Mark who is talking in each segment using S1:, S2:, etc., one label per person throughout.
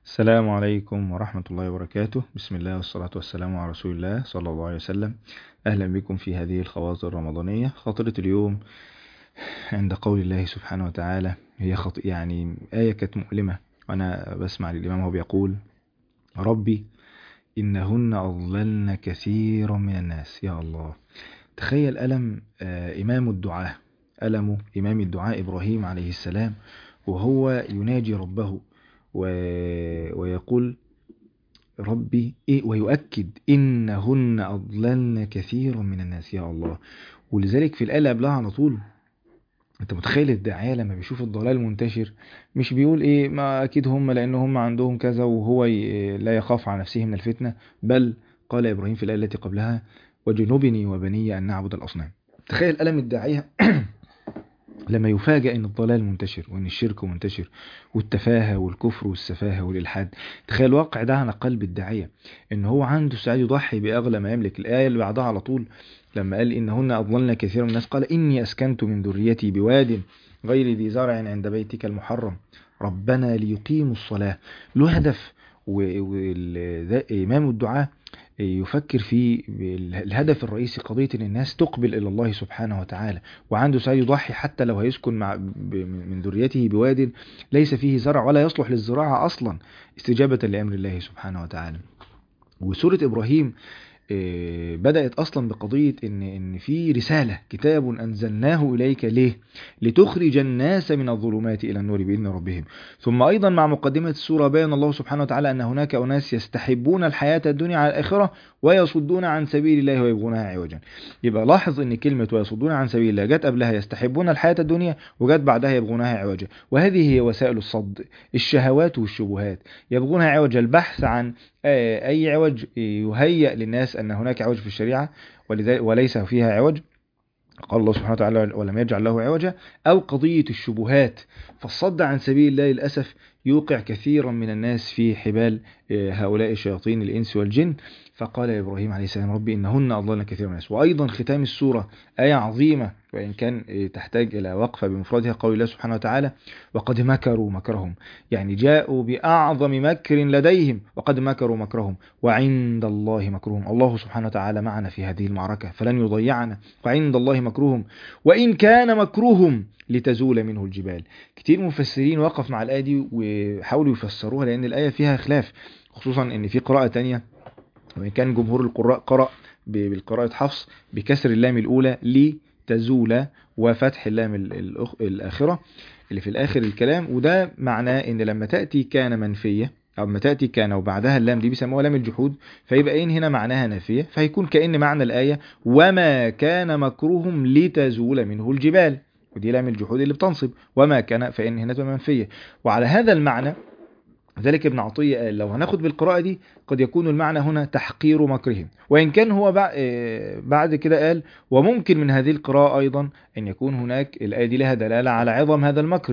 S1: السلام عليكم ورحمة الله وبركاته. بسم الله والصلاة والسلام على رسول الله صلى الله عليه وسلم. أهلا بكم في هذه الخواطر الرمضانية. خاطرة اليوم عند قول الله سبحانه وتعالى، هي يعني آية كانت مؤلمة وأنا بسمع للإمام وهو بيقول: ربي إنهن أضللن كثيرا من الناس. يا الله، تخيل ألم إمام الدعاء إبراهيم عليه السلام وهو يناجي ربه ويقول ربي ويؤكد إنهن أضللن كثيرا من الناس. يا الله. ولذلك في الآية اللي قبلها على طول، انت متخيل الداعية لما بيشوف الضلال منتشر مش بيقول ما اكيد هم لان هم عندهم كذا وهو لا يخاف على نفسه من الفتنة، بل قال ابراهيم في الآية التي قبلها: وجنبني وبني ان نعبد الاصنام. تخيل ألم الداعية لما يفاجأ ان الضلال منتشر وان الشرك منتشر والتفاهة والكفر والسفاهة والإلحاد. تخيل الواقع ده على قلب الداعية، ان هو عنده استعداد يضحي بأغلى ما يملك. الآية اللي بعدها على طول لما قال إنهن أضللن كثيرا من الناس، قال: إني أسكنت من ذريتي بواد غير ذي زرع عند بيتك المحرم ربنا ليقيموا الصلاة. له هدف، وإمام الدعاء يفكر في الهدف الرئيسي، قضية ان الناس تقبل الى الله سبحانه وتعالى، وعنده سعي يضحي حتى لو هيسكن من ذريته بواد ليس فيه زرع ولا يصلح للزراعة اصلا، استجابة لامر الله سبحانه وتعالى. وسورة ابراهيم بدأت أصلا بقضية إن في رسالة، كتاب أنزلناه إليك ليه؟ لتخرج الناس من الظلمات إلى النور بإذن ربهم. ثم أيضا مع مقدمة السورة بيان الله سبحانه وتعالى أن هناك أناس يستحبون الحياة الدنيا على الآخرة ويصدون عن سبيل الله ويبغونها عوجا. يبقى لاحظ إن كلمة ويصدون عن سبيل الله جت قبلها يستحبون الحياة الدنيا، وجت بعدها يبغونها عوجا. وهذه هي وسائل الصد، الشهوات والشبهات. يبغونها عوجا، البحث عن أي عوج يهيأ للناس أن هناك عوج في الشريعة وليس فيها عوج، قال الله سبحانه وتعالى: ولم يجعل له عوجا. أو قضية الشبهات، فالصد عن سبيل الله للأسف يوقع كثيرا من الناس في حبال هؤلاء الشياطين الإنس والجن. فقال إبراهيم عليه السلام: ربي إنهن أضللن كثيرا من الناس. وأيضا ختام السورة آية عظيمة وإن كان تحتاج إلى وقفة بمفردها، قول الله سبحانه وتعالى: وقد مكروا مكرهم، يعني جاءوا بأعظم مكر لديهم وقد مكروا مكرهم وعند الله مكرهم. الله سبحانه وتعالى معنا في هذه المعركة فلن يضيعنا، وعند الله مكرهم وإن كان مكرهم لتزول منه الجبال. كتير مفسرين وقف مع الآية دي وحاولوا يفسروها، لأن الآية فيها خلاف، خصوصا إن في قراءة تانية وإن كان جمهور القراء قرأ بالقراءة حفص بكسر اللام الأولى لتزول وفتح اللام الآخرة اللي في الآخر الكلام. وده معناه إن لما تأتي كان منفية أو لما تأتي كان وبعدها اللام دي بيسموها لام الجحود، فيبقى هنا معناها نافية، فيكون كأن معنى الآية وما كان مكرهم لتزول منه الجبال، ودي لام الجحود اللي بتنصب، وما كان فإن هنا منفية. وعلى هذا المعنى ذلك ابن عطية قال لو هناخد بالقراءة دي قد يكون المعنى هنا تحقير مكرهم، وإن كان هو بعد كده قال وممكن من هذه القراءة أيضا أن يكون هناك الآية دي لها دلالة على عظم هذا المكر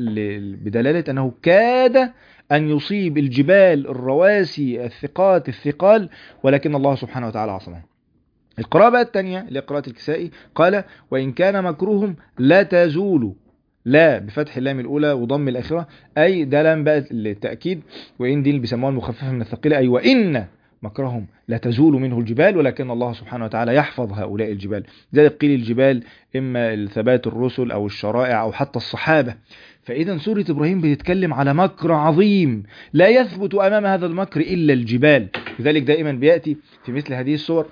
S1: بدلالة أنه كاد أن يصيب الجبال الرواسي الثقال، ولكن الله سبحانه وتعالى عصمه. القراءة بقى الثانية اللي قراءة الكسائي قال وإن كان مكرهم لا تزول، لا بفتح اللام الأولى وضم الآخرة، أي ده لام بقى للتأكيد، وإن دي اللي بيسموها المخففة من الثقيلة، أي وإن مكرهم لا تزول منه الجبال ولكن الله سبحانه وتعالى يحفظ هؤلاء الجبال. ذلك قيل الجبال إما ثبات الرسل أو الشرائع أو حتى الصحابة. فإذا سورة إبراهيم بتتكلم على مكر عظيم لا يثبت أمام هذا المكر إلا الجبال. لذلك دائما بيأتي في مثل هذه السور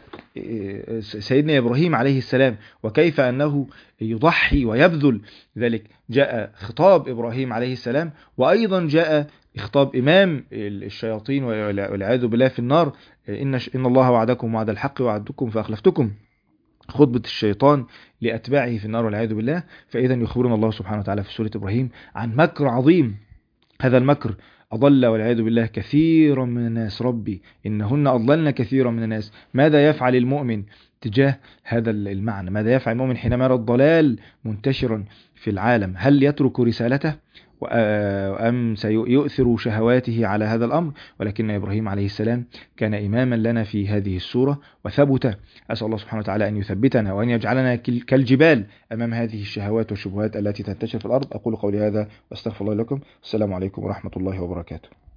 S1: سيدنا إبراهيم عليه السلام وكيف أنه يضحي ويبذل. لذلك جاء خطاب إبراهيم عليه السلام، وأيضا جاء خطاب إمام الشياطين والعياذ بالله في النار: إن الله وعدكم وعد الحق وعدتكم فأخلفتكم، خطبة الشيطان لأتباعه في النار والعياذ بالله. فإذا يخبرنا الله سبحانه وتعالى في سورة إبراهيم عن مكر عظيم، هذا المكر أضل والعياذ بالله كثيرا من الناس. ربي إنهن أضللن كثيرا من الناس. ماذا يفعل المؤمن تجاه هذا المعنى؟ ماذا يفعل المؤمن حينما يرى الضلال منتشرا في العالم؟ هل يترك رسالته أم سيؤثر شهواته على هذا الأمر؟ ولكن إبراهيم عليه السلام كان إماما لنا في هذه السورة وثبت. أسأل الله سبحانه وتعالى أن يثبتنا وأن يجعلنا كالجبال أمام هذه الشهوات والشبهات التي تنتشر في الأرض. أقول قولي هذا وأستغفر الله لكم. السلام عليكم ورحمة الله وبركاته.